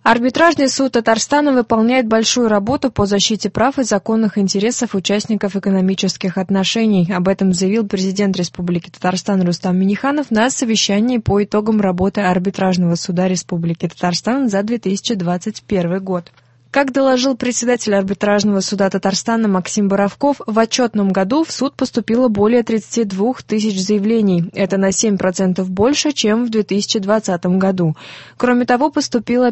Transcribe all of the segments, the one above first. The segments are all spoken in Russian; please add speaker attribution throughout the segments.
Speaker 1: Арбитражный суд Татарстана выполняет большую работу по защите прав и законных интересов участников экономических отношений. Об этом заявил президент Республики Татарстан Рустам Минниханов на совещании по итогам работы Арбитражного суда Республики Татарстан за 2021 год. Как доложил председатель Арбитражного суда Татарстана Максим Боровков, в отчетном году в суд поступило более 32 тысяч заявлений. Это на 7% больше, чем в 2020 году. Кроме того, поступило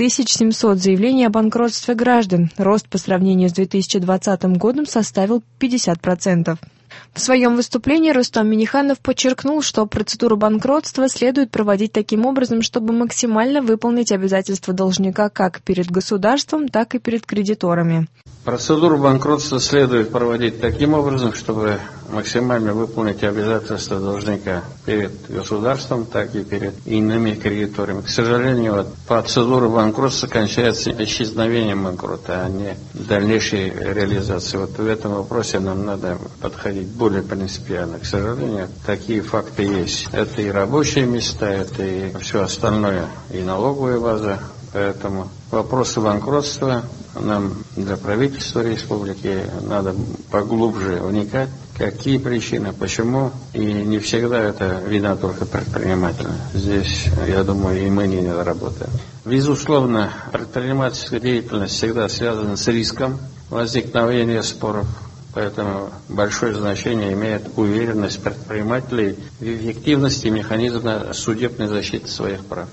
Speaker 1: 5700 заявлений о банкротстве граждан. Рост по сравнению с 2020 годом составил 50%. В своем выступлении Рустам Минниханов подчеркнул, что процедуру банкротства следует проводить таким образом, чтобы максимально выполнить обязательства должника как перед государством, так и перед кредиторами.
Speaker 2: Процедуру банкротства следует проводить таким образом, чтобы максимально выполнить обязательства должника перед государством, так и перед иными кредиторами. К сожалению, процедура банкротства кончается исчезновением банкрота, а не дальнейшей реализацией. В этом вопросе нам надо подходить более принципиально. К сожалению, такие факты есть. Это и рабочие места, это и все остальное, и налоговая база. Поэтому вопросы банкротства нам для правительства республики надо поглубже вникать, какие причины, почему, и не всегда это вина только предпринимателя. Здесь, я думаю, и мы не работаем. Безусловно, предпринимательская деятельность всегда связана с риском возникновения споров. Поэтому большое значение имеет уверенность предпринимателей в эффективности механизма судебной защиты своих прав.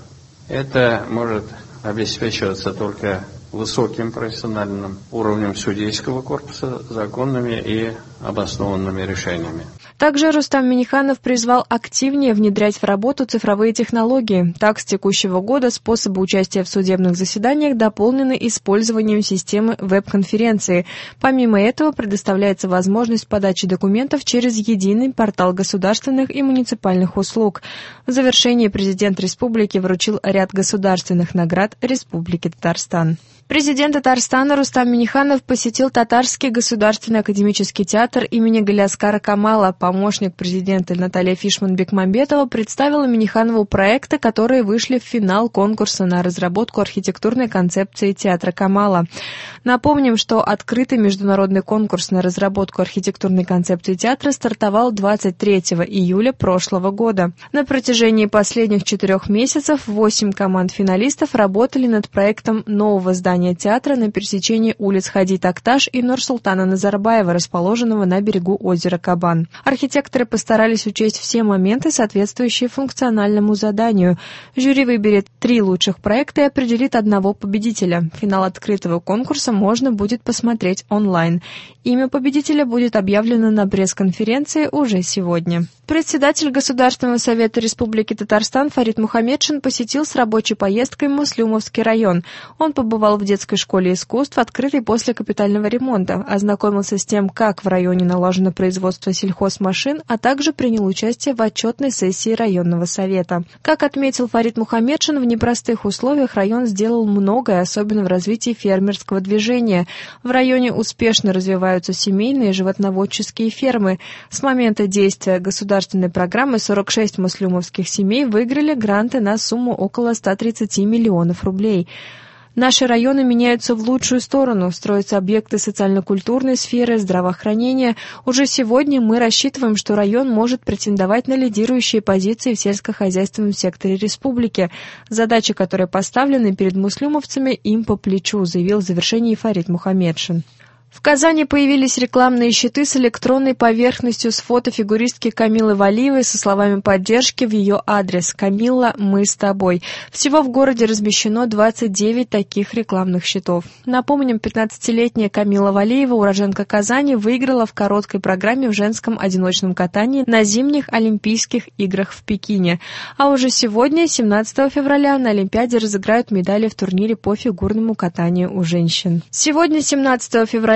Speaker 2: Это может обеспечиваться только высоким профессиональным уровнем судейского корпуса, законными и обоснованными решениями.
Speaker 1: Также Рустам Минниханов призвал активнее внедрять в работу цифровые технологии. Так, с текущего года способы участия в судебных заседаниях дополнены использованием системы веб-конференции. Помимо этого, предоставляется возможность подачи документов через единый портал государственных и муниципальных услуг. В завершении президент республики вручил ряд государственных наград Республики Татарстан. Президент Татарстана Рустам Минниханов посетил Татарский государственный академический театр имени Галиаскара Камала. Помощник президента Наталья Фишман-Бекмамбетова представила Минниханову проекты, которые вышли в финал конкурса на разработку архитектурной концепции театра Камала. Напомним, что открытый международный конкурс на разработку архитектурной концепции театра стартовал 23 июля прошлого года. На протяжении последних 4 месяцев 8 команд финалистов работали над проектом нового здания театра на пересечении улиц Хади Такташ и Нурсултана Назарбаева, расположенного на берегу озера Кабан. Архитекторы постарались учесть все моменты, соответствующие функциональному заданию. Жюри выберет 3 лучших проекта и определит одного победителя. Финал открытого конкурса можно будет посмотреть онлайн. Имя победителя будет объявлено на пресс-конференции уже сегодня. Председатель Государственного совета Республики Татарстан Фарид Мухаммедшин посетил с рабочей поездкой Муслюмовский район. Он побывал в детской школе искусств, открытой после капитального ремонта, ознакомился с тем, как в районе налажено производство сельхозмашин, а также принял участие в отчетной сессии районного совета. Как отметил Фарид Мухаммедшин, в непростых условиях район сделал многое, особенно в развитии фермерского движения. В районе успешно развиваются семейные животноводческие фермы. С момента действия государственной программы 46 муслюмовских семей выиграли гранты на сумму около 130 миллионов рублей. Наши районы меняются в лучшую сторону, строятся объекты социально-культурной сферы, здравоохранения. Уже сегодня мы рассчитываем, что район может претендовать на лидирующие позиции в сельскохозяйственном секторе республики. Задачи, которые поставлены перед муслюмовцами, им по плечу, заявил в завершении Фарид Мухаммедшин. В Казани появились рекламные щиты с электронной поверхностью с фото фигуристки Камилы Валиевой со словами поддержки в ее адрес: «Камилла, мы с тобой». Всего в городе размещено 29 таких рекламных щитов. Напомним, 15-летняя Камила Валиева, уроженка Казани, выиграла в короткой программе в женском одиночном катании на зимних Олимпийских играх в Пекине. А уже сегодня, 17 февраля, на Олимпиаде разыграют медали в турнире по фигурному катанию у женщин. Сегодня, 17 февраля,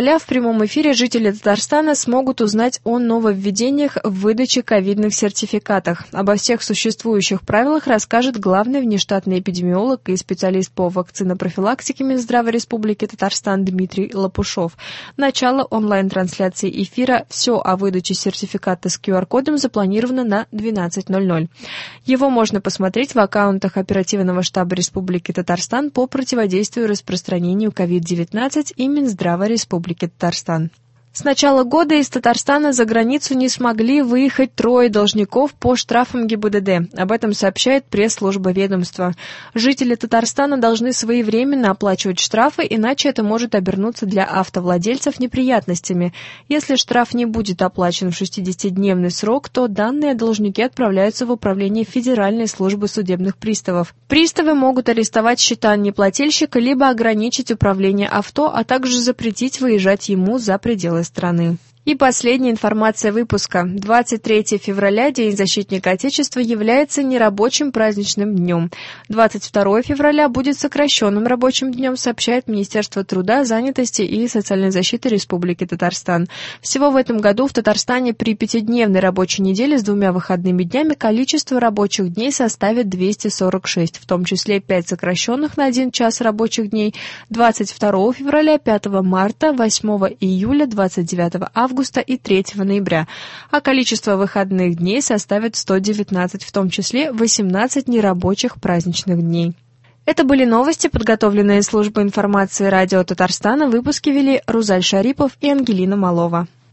Speaker 1: февраля в прямом эфире жители Татарстана смогут узнать о нововведениях в выдаче ковидных сертификатах. Обо всех существующих правилах расскажет главный внештатный эпидемиолог и специалист по вакцинопрофилактике Минздрава Республики Татарстан Дмитрий Лопушов. Начало онлайн-трансляции эфира «Все о выдаче сертификата с QR-кодом» запланировано на 12:00. Его можно посмотреть в аккаунтах оперативного штаба Республики Татарстан по противодействию распространению COVID-19 и Минздрава Республики Татарстан. С начала года из Татарстана за границу не смогли выехать 3 должников по штрафам ГИБДД. Об этом сообщает пресс-служба ведомства. Жители Татарстана должны своевременно оплачивать штрафы, иначе это может обернуться для автовладельцев неприятностями. Если штраф не будет оплачен в 60-дневный срок, то данные должники отправляются в управление Федеральной службы судебных приставов. Приставы могут арестовать счета неплательщика либо ограничить управление авто, а также запретить выезжать ему за пределы страны. И последняя информация выпуска. 23 февраля, День защитника Отечества, является нерабочим праздничным днем. 22 февраля будет сокращенным рабочим днем, сообщает Министерство труда, занятости и социальной защиты Республики Татарстан. Всего в этом году в Татарстане при 5-дневной рабочей неделе с 2 выходными днями количество рабочих дней составит 246, в том числе 5 сокращенных на 1 час рабочих дней 22 февраля, 5 марта, 8 июля, 29 августа и 3 ноября, а количество выходных дней составит 119, в том числе 18 нерабочих праздничных дней. Это были новости, подготовленные службой информации радио Татарстана. Выпуски вели Рузаль Шарипов и Ангелина Малова.